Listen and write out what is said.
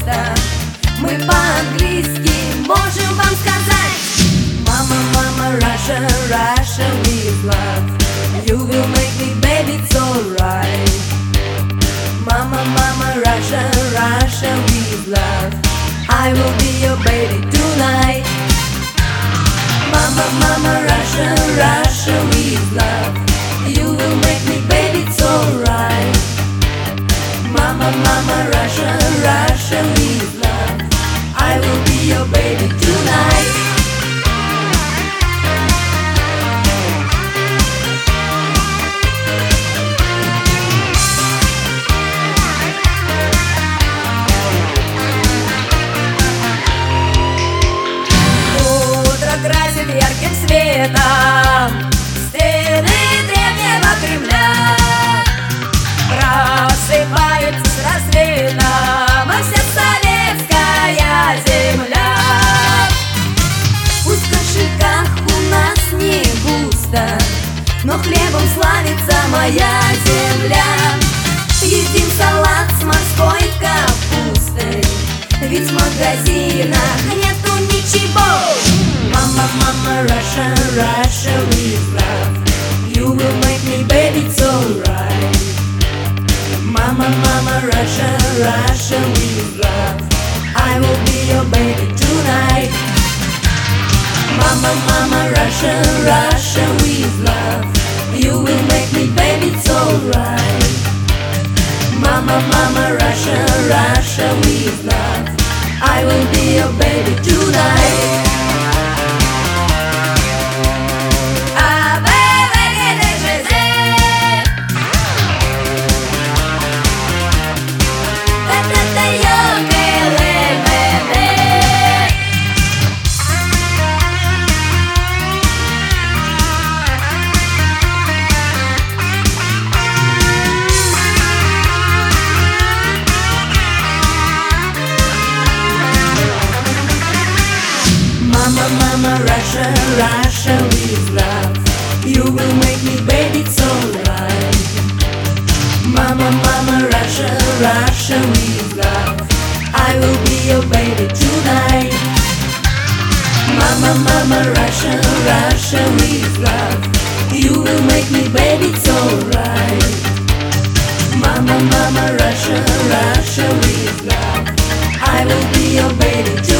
густо. Мы по-английски можем вам сказать: Mama, mama, Russia, Russia with love. You will make me, baby, it's alright. Mama, mama, Russia, Russia with love. I will be your baby tonight. Mama, mama, Russia, Russia with love. You will make me, baby, it's alright. Mama, mama, Russia, Russia with love. I will be your baby tonight. Красит ярким светом стены древнего Кремля. Просыпается с рассветом вся советская земля. Пусть в кошельках у нас не густо, но хлебом славится моя земля. Едим салат с морской капустой, ведь в магазинах нету ничего. Mama, mama, Russia, Russia with love. You will make me, baby, it's alright. Mama, mama, Russia, Russia with love. I will be your baby tonight. Mama, mama, Russia, Russia with love. You will make me, baby, it's alright. Mama, mama, Russia, Russia with love. I will be your baby tonight. Mama, mama, Russia, Russia with love. You will make me, baby, it's alright. Mama, mama, Russia, Russia with love. I will be your baby tonight. Mama, mama, Russia, Russia with love. You will make me, baby, it's alright. Mama, mama, Russia, Russia with love. I will be your baby tonight.